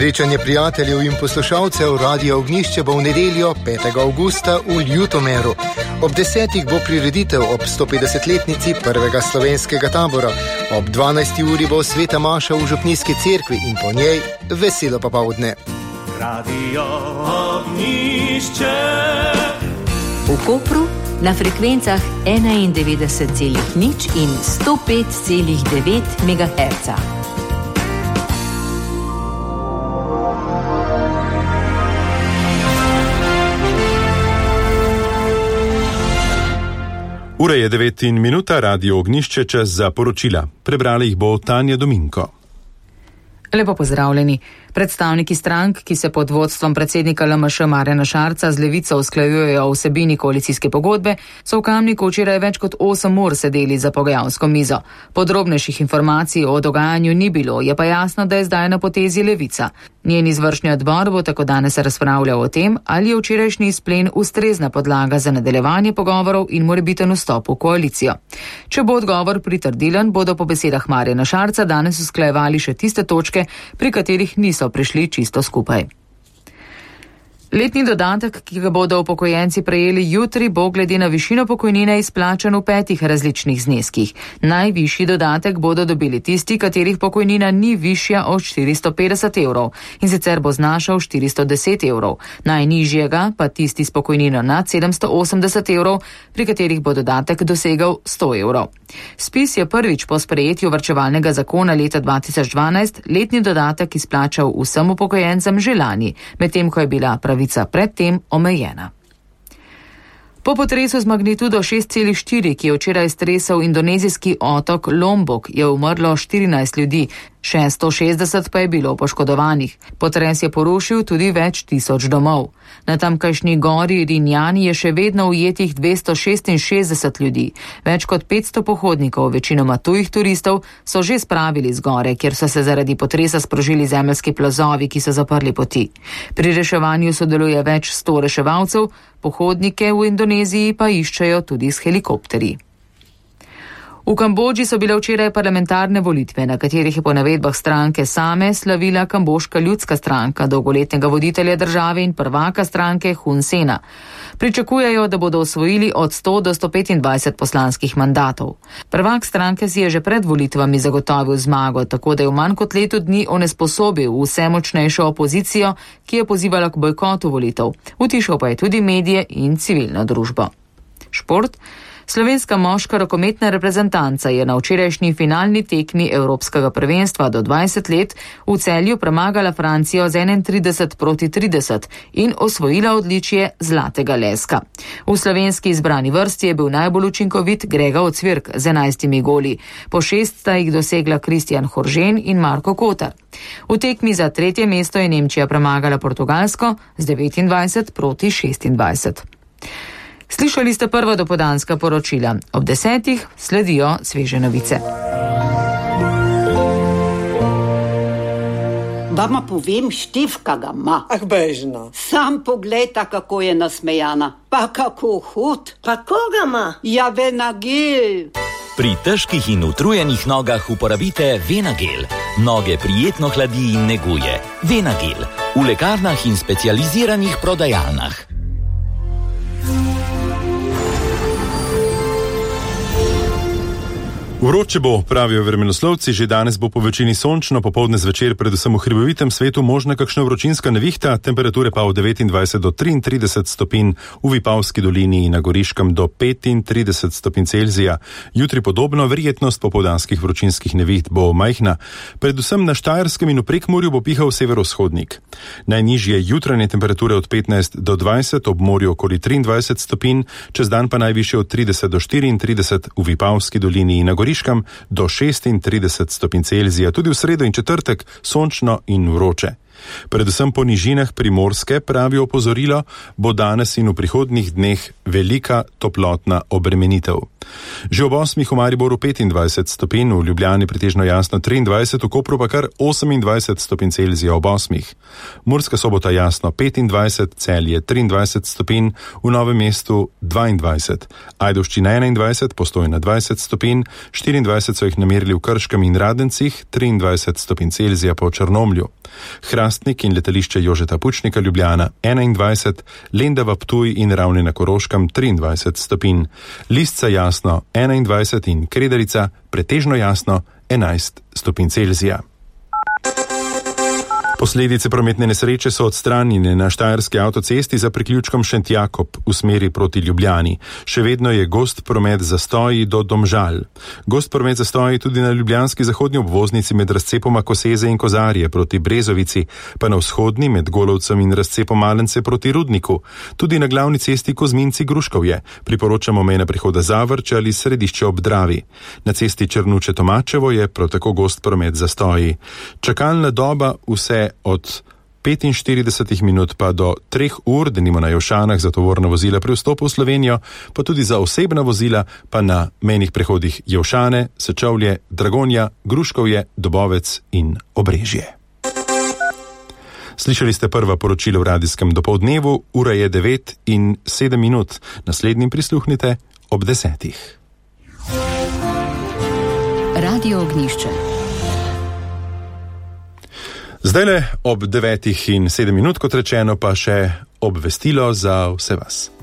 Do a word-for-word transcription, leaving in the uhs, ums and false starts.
Srečanje prijateljev in poslušalcev Radia Ognjišče bo v nedeljo petega avgusta v Ljutomeru. Ob desetih bo prireditev ob stopetdesetletnici prvega slovenskega tabora. Ob dvanajsti uri bo sveta maša v župnijski cerkvi in po njej veselo popoldne. Radio Ognjišče. V Kopru na frekvencah enaindevetdeset celih nič in sto pet celih devet megaherca. Ura je devet in minuta, Radio Ognjišče, čas za poročila. Prebrali jih bo Tanja Dominko. Lepo pozdravljeni. Predstavniki strank, ki se pod vodstvom predsednika L M Š Marjana Šarca z Levico usklajujejo o vsebini koalicijske pogodbe, so v Kamniku včeraj več kot osem ur sedeli za pogajalsko mizo. Podrobnejših informacij o dogajanju ni bilo, je pa jasno, da je zdaj na potezi Levica. Njen izvršni odbor bo tako danes razpravljal o tem, ali je včerajšnji izplen ustrezna podlaga za nadaljevanje pogovorov in morebiten vstop v koalicijo. Če bo odgovor pritrdilen, bodo po besedah Marjana Šarca danes usklajevali še tiste točke, pri katerih niso prišli čisto skupaj. Letni dodatek, ki ga bodo upokojenci prejeli jutri, bo glede na višino pokojnine izplačan v petih različnih zneskih. Najvišji dodatek bodo dobili tisti, katerih pokojnina ni višja od štiristo petdeset evrov in sicer bo znašal štiristo deset evrov. Najnižjega pa tisti s pokojnino nad sedemsto osemdeset evrov, pri katerih bo dodatek dosegal sto evrov. Spis je prvič po sprejetju varčevalnega zakona leta dva tisoč dvanajst letni dodatek izplačal vsem upokojencem že lani, medtem ko je bila pravica predtem omejena. Po potresu z magnitudo šest celih štiri, ki je včeraj stresel indonezijski otok Lombok, je umrlo štirinajst ljudi, še sto šestdeset pa je bilo poškodovanih. Potres je porušil tudi več tisoč domov. Na tamkajšnji gori Rinjani je še vedno ujetih dvesto šestinšestdeset ljudi. Več kot petsto pohodnikov, večinoma tujih turistov, so že spravili z gore, kjer so se zaradi potresa sprožili zemeljski plazovi, ki so zaprli poti. Pri reševanju sodeluje več sto reševalcev, pohodnike v Indoneziji pa iščejo tudi s helikopterji. V Kambodži so bile včeraj parlamentarne volitve, na katerih je po navedbah stranke same slavila Kamboška ljudska stranka, dolgoletnega voditelja države in prvaka stranke Hun Sena. Pričakujejo, da bodo osvojili od sto do sto petindvajset poslanskih mandatov. Prvak stranke si je že pred volitvami zagotovil zmago, tako da je v manj kot letu dni onesposobil vse močnejšo opozicijo, ki je pozivala k bojkotu volitev. Utišal pa je tudi medije in civilno družbo. Šport. Slovenska moška rokometna reprezentanca je na včerajšnji finalni tekmi Evropskega prvenstva do dvajset let v Celju premagala Francijo z enaintrideset proti trideset in osvojila odličje zlatega leska. V slovenski izbrani vrsti je bil najbolj učinkovit Grega Ocvirk z enajstimi goli. Po šest sta jih dosegla Kristjan Horžen in Marko Kotar. V tekmi za tretje mesto je Nemčija premagala Portugalsko z devetindvajset proti šestindvajset. Slišali ste prva dopoldanska poročila. Ob desetih sledijo sveže novice. Vama povem, Štefka ga ma. Ah, bežno. Sam poglejta, kako je nasmejana. Pa kako hud. Pa koga ma? Ja, Venagel. Pri težkih in utrujenih nogah uporabite Venagel. Noge prijetno hladi in neguje. Venagel. V lekarnah in specializiranih prodajalnah. Vroče bo, pravijo vremenoslovci, že danes bo po večini sončno, popoldne zvečer predvsem v hribovitem svetu možna kakšna vročinska nevihta, temperature pa od devetindvajset do triintrideset stopinj, v Vipavski dolini in na Goriškem do petintrideset stopinj Celzija. Jutri podobno, verjetnost popoldanskih vročinskih neviht bo majhna. Predvsem na Štajerskem in v Prekmurju bo pihal severovzhodnik. Najnižje jutranje temperature od petnajst do dvajset, ob morju okoli triindvajset stopinj, čez dan pa najvišje od trideset do štiriintrideset, v Vipavski dolini in na Goriškem do šestintrideset stopinj Celzija, tudi v sredo in četrtek sončno in vroče. Predvsem po nižinah Primorske, pravi opozorilo, bo danes in v prihodnjih dneh velika toplotna obremenitev. Že ob osmih v Mariboru petindvajset stopinj, v Ljubljani pretežno jasno triindvajset, v Kopru pa kar osemindvajset stopinj Celzija ob osmih. Murska Sobota jasno petindvajset, Celje triindvajset stopinj, v Novem mestu dvaindvajset. Ajdovščina enaindvajset, Postojna dvajset stopinj, štiriindvajset so jih namerili v Krškem in Radencih, triindvajset stopinj Celzija po Črnomlju. Hrast Hrastnik in letališče Jožeta Pučnika Ljubljana enaindvajset, Lendava Ptuj in Ravne na Koroškem triindvajset stopinj, Lisca jasno enaindvajset in Kredarica pretežno jasno enajst stopinj Celzija. Posledice prometne nesreče so odstranjene na štajerski avtocesti za priključkom Šentjakob v smeri proti Ljubljani. Še vedno je gost promet zastoji do Domžal. Gost promet zastoji tudi na ljubljanski zahodni obvoznici med razcepoma Koseze in Kozarje proti Brezovici, pa na vzhodni med Golovcem in razcepom Malence proti Rudniku. Tudi na glavni cesti Kozminci-Gruškovje priporočamo mejna prihoda Zavrče ali središče ob Dravi. Na cesti Črnuče-Tomačevo je prav tako gost promet zastoji. Čakalna doba vse od petinštirideset minut pa do treh ur, denimo na Jevšanah za tovorna vozila pri vstopu v Slovenijo, pa tudi za osebna vozila pa na mejnih prehodih Jevšane, Sečovlje, Dragonja, Gruškovje, Dobovec in Obrežje. Slišali ste prva poročila v radijskem dopoldnevu, ura je devet in sedem minut. Naslednjim prisluhnite ob desetih. Radio Ognjišče. Zdajle ob devetih in sedem minut, kot rečeno, pa še obvestilo za vse vas.